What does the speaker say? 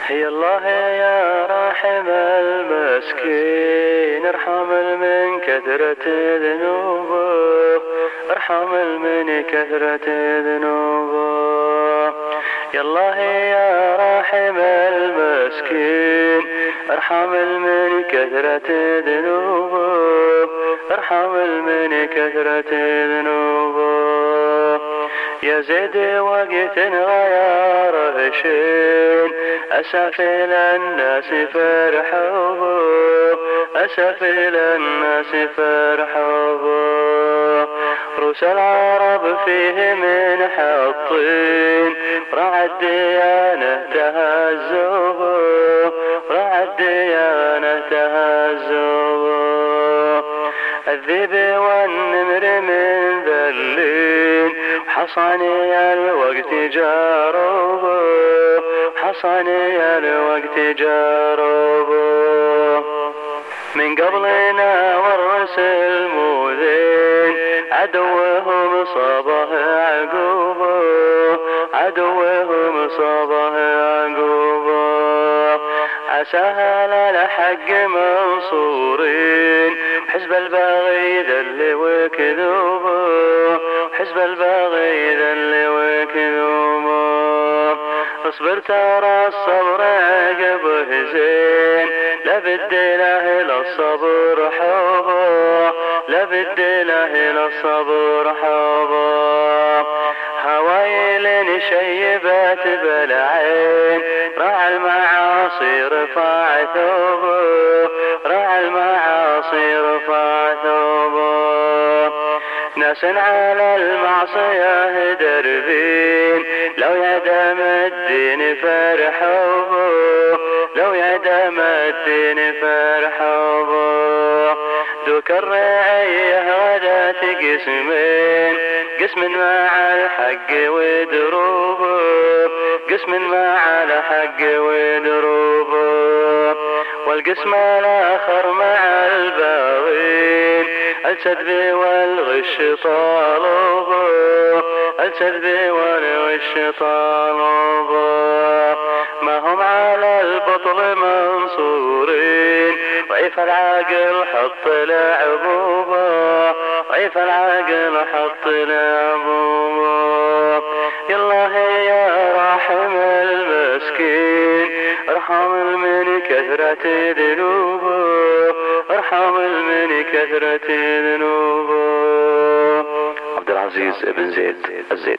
يا الله يا راحم المسكين، ارحم من كثرة ذنوبه، ارحم من كثرة ذنوبه. يا الله يا راحم المسكين، ارحم من كثرة ذنوبه، ارحم من كثرة ذنوبه. يا زيد وقت غير شين، أسافل الناس فرحوا، أسافل الناس فرحوا. روس العرب فيه من حطين، رعى الديانة تهزوا، رعى الديانة تهزوا. الذئب والنمر من ذلين، حصاني الوقت جاروبه، حصاني الوقت جاروبه. من قبلنا ورس الموذين، عدوهم صابه عقوبه، عدوهم صابه عقوبه. عساها للحق منصورين، حزب الباغي ذل وكذوبه، حزب الباغي ذل وكذوبه. اصبر ترى الصبر عقبه زين، لابد له للصبر حبه، لابد له للصبر حبه. هوايل شيبت بالعين، راعى المعاصي رفع ثوبه، راعى المعاصي رفع ثوبه. ناس على المعصية دربين، لو يدم الدين فرحوا، لو يدم الدين فرحوا. دوك الرعية غدات قسمين، قسم مع الحق ودروبه، قسم مع الحق ودروبه. والقسم الآخر مع الباغين، الكذب والغش طالبه، الكذب والغش طالبه. ما هم على البطل منصورين، ضعيف العقل حط لعبوبه، ضعيف العقل حط لعبوبه. يا الله يا راحم المسكين، ارحم من كثرة ذنوبه، ارحم من كثرة ذنوبه. عبد العزيز بن زيد الزيد.